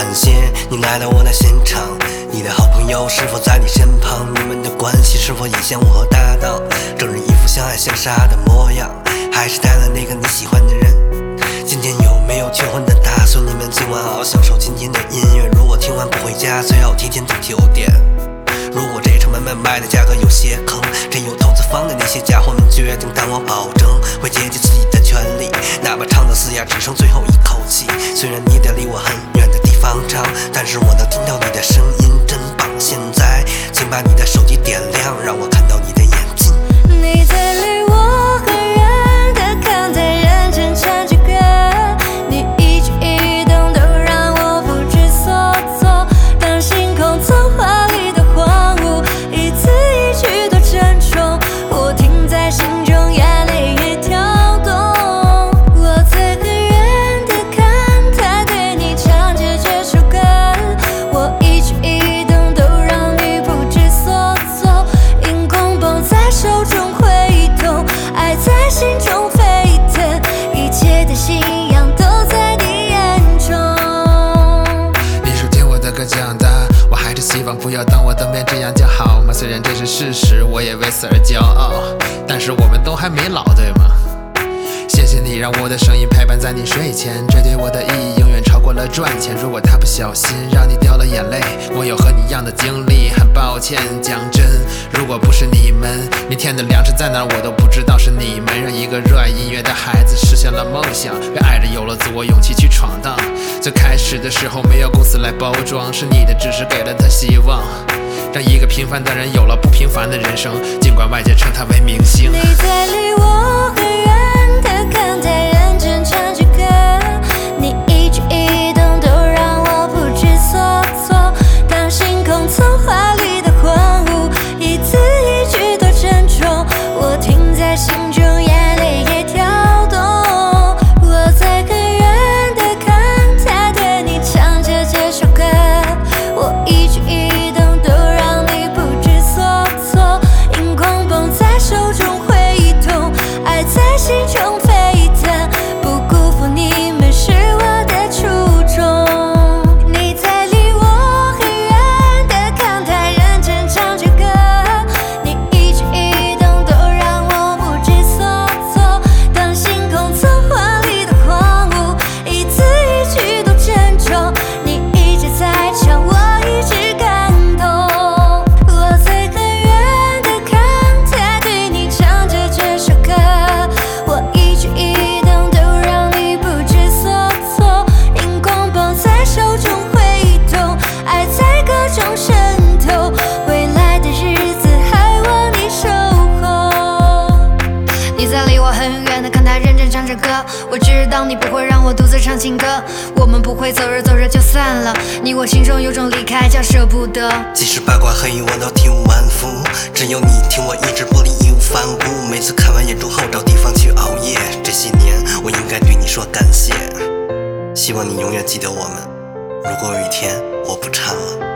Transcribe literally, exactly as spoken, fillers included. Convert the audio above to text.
感谢你来到我的现场，你的好朋友是否在你身旁？你们的关系是否也像我和搭档，整日一副相爱相杀的模样？还是带了那个你喜欢的人？今天有没有求婚的打算？你们今晚好好享受今天的音乐。如果听完不回家，最好提前到九点。如果这场买卖卖的价格有些坑，真有投资方的那些家伙们决定，但我保证会竭尽自己的全力，哪怕唱到嘶哑只剩最后一口气。虽然你得离我很远的地方唱，但是我能听到你的声音，真棒。现在请把你的手机点亮，让我看到你的眼睛。 你在离我很远的看台认真唱着歌，你一举一动都让我不知所措。当星空曾华丽的荒芜，一字一句都沉重，我听在心中，眼泪也跳动。我在很远的看台对你唱着这首歌，我一举一动都让你不知所措。荧光棒在手中挥动，爱在心中沸腾，一切的信仰都在你眼中。 你说听我的歌长大，我还是希望不要当我的面，这样就好吗？虽然这是事实，我也为此而骄傲，但是我们都还没老，对吗？谢谢你让我的声音陪伴在你睡前，这对我的意义永远超过了赚钱。如果他不小心让你掉了眼泪，我有和你一样的经历，很抱歉。讲真，如果不是你们，明天的粮食在哪我都不知道。是你们让一个热爱音乐的孩子实现了梦想，让爱人有了自我勇气去闯荡。最开始的时候没有公司来包装，是你的支持给了他希望，让一个平凡的人有了不平凡的人生，尽管外界称他为明星。 你在离我很远的看台认真唱着歌，你一举一动都让我不知所措。当星空曾华丽的荒芜，一字一句都沉重，我听在心中，眼泪也跳动。我在很远的看台对你唱着这首歌，我一举一动都让你不知所措。荧光棒在手中挥动，爱在心中沸腾，不辜负你们是我的初衷。你在离我很远的看台认真唱着歌，你一举一动都让我不知所措。当星空曾华丽的荒芜，一字一句都沉重，你一直在唱，我一直感动。我在很远的看台对你唱着这首歌，我一举一动都让你不知所措。荧光棒在手中挥动，爱在歌中渗透，未来的日子还望你守候。你在离我很远的看台认真唱着歌，我知道你不会让我独自唱情歌，我们不会走着走着就散了，你我心中有种离开叫舍不得。 即使八卦黑我都体无完肤，只有你听我一直不离义无反顾。每次看完演出后找地方去熬夜，这些年我应该对你说感谢，希望你永远记得我们。如果有一天我不唱了，